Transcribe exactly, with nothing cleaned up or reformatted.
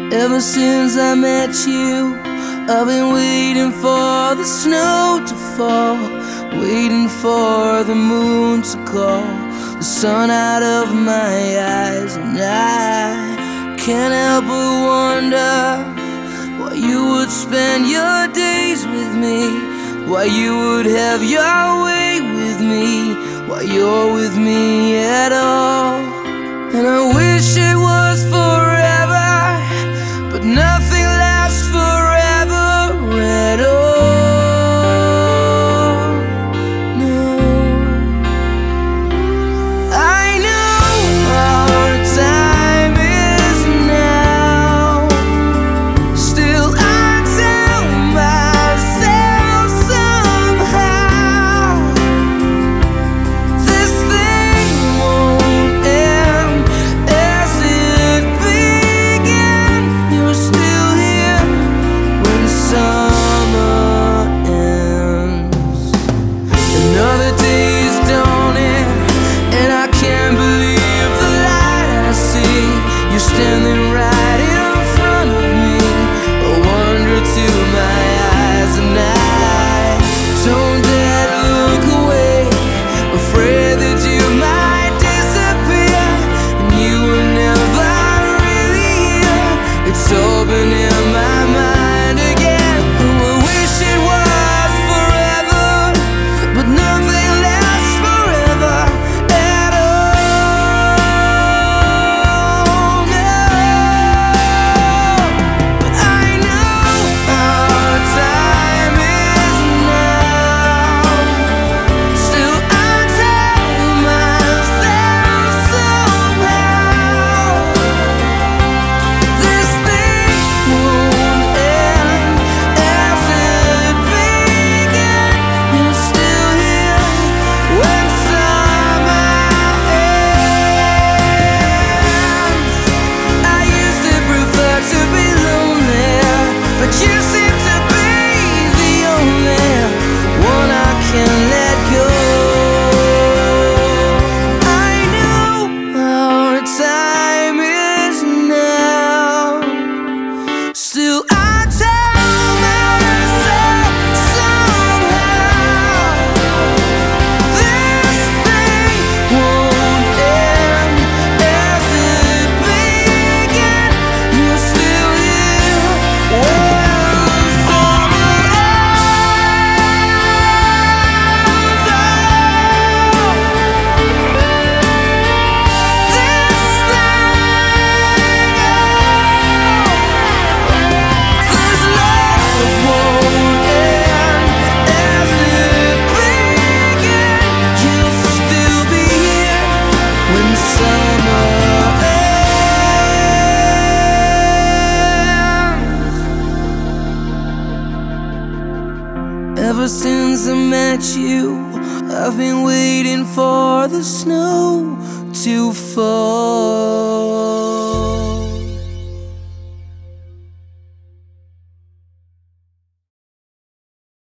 Ever since I met you, I've been waiting for the snow to fall, waiting for the moon to call the sun out of my eyes. And I can't help but wonder why you would spend your days with me, why you would have your way with me, why you're with me at all. And I wish it was forever, but nothing lasts forever at all. No, I know our time is now. Still I tell myself somehow this thing won't end as it began. You're still here when summer ends. Another day is dawning, and I can't believe the light I see. You're standing right in front of me, a wonder to my eyes. And I don't dare to look away, afraid that you might disappear, and you were never really here. It's all been in my mind again. Oh, I wish it was forever, but nothing lasts forever at all. No, but I know our time is now. Still I tell myself somehow this thing won't end as it began. You're still here when summer ends. I used to prefer to be lonely, but you seem to be the only one I can let go. I know our time is now. Still I tell myself somehow this thing won't end as it began. You're still here when summer Ever since I met you, I've been waiting for the snow to fall.